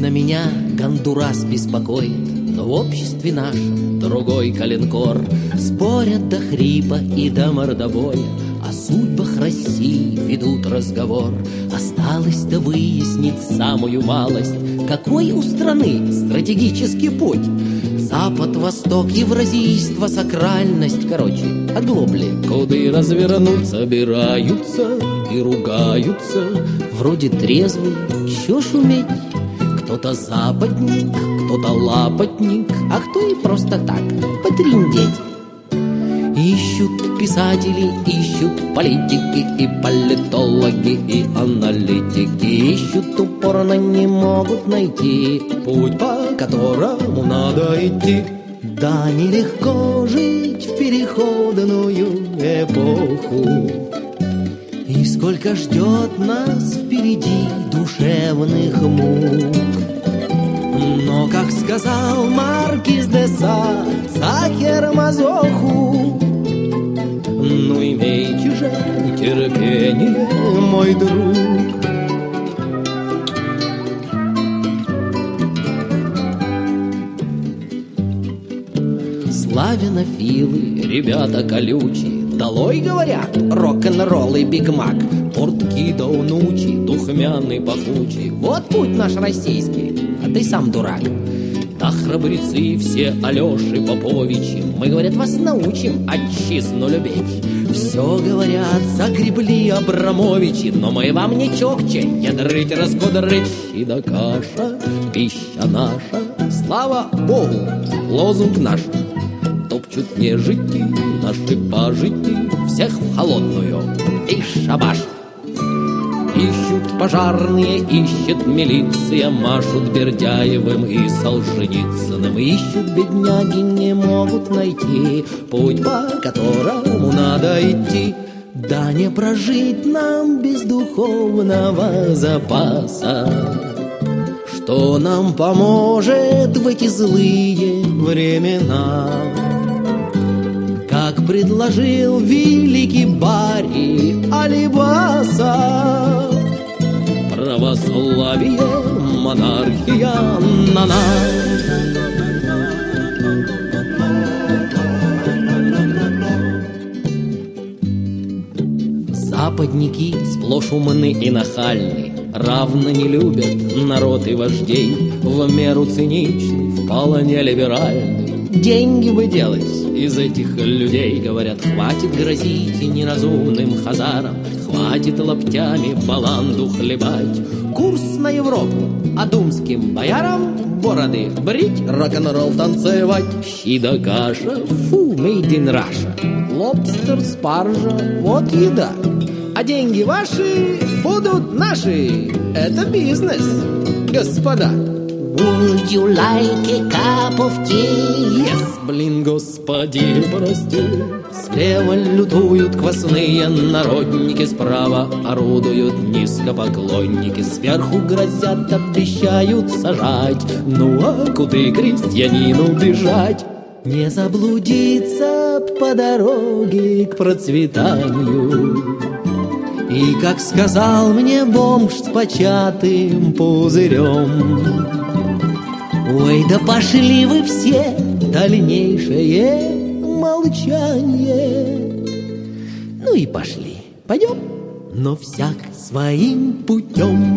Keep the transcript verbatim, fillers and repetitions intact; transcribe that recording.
Вечно меня Гондурас беспокоит, но в обществе нашем другой коленкор. Спорят до хрипа и до мордобоя, о судьбах России ведут разговор. Осталось-то выяснить самую малость, какой у страны стратегический путь. Запад, восток, евразийство, сакральность. Короче, оглобли, куды развернуть собираются и ругаются. Вроде трезвый, чё шуметь? Кто-то западник, кто-то лапотник, а кто и просто так потрындеть. Ищут писатели, ищут политики и политологи, и аналитики. Ищут упорно, не могут найти путь, по которому надо идти. Да, нелегко жить в переходную эпоху, и сколько ждет нас впереди душевных мук. Но, как сказал Маркиз де Сад Захер Мазоху, ну имейте же терпение, мой друг. Славянофилы, ребята колючие, долой, говорят, рок-н-ролл и бигмак. Портки даунучи, духмяный пахучий, вот путь наш российский, а ты сам дурак. Да храбрецы все Алеши Поповичи, мы, говорят, вас научим отчизну любить. Все, говорят, загребли Абрамовичи, но мы вам не чокче, ядрыть, раскудрыть. И да каша, пища наша, слава Богу, лозунг наш. Топчут нежити, наши пажити, всех в холодную и шабаш. Ищут пожарные, ищет милиция, машут Бердяевым и Солженицыным. Ищут бедняги, не могут найти путь, по которому надо идти. Да не прожить нам без духовного запаса, что нам поможет в эти злые времена. Как предложил великий Барри Алибасов, православие, монархия на нас. Западники сплошь умны и нахальны, равно не любят народ и вождей, в меру циничны, вполне либеральны. Деньги бы делать из этих людей, говорят, хватит грозить неразумным хазарам, хватит локтями баланду хлебать. Курс на Европу, а думским боярам бороды брить, рок-н-ролл танцевать. Щи да каша, фу, made in Russia. Лобстер, спаржа, вот еда. А деньги ваши будут наши. Это бизнес, господа. Would you like a cup of tea? Yes, блин, господи, прости. Слева лютуют квасные народники, справа орудуют низкопоклонники, сверху грозят, обещают сажать. Ну а куда крестьянину бежать? Не заблудиться по дороге к процветанию. И, как сказал мне бомж с початым пузырем: ой, да пошли вы все, дальнейшее молчание. Ну и пошли, пойдем, но всяк своим путем.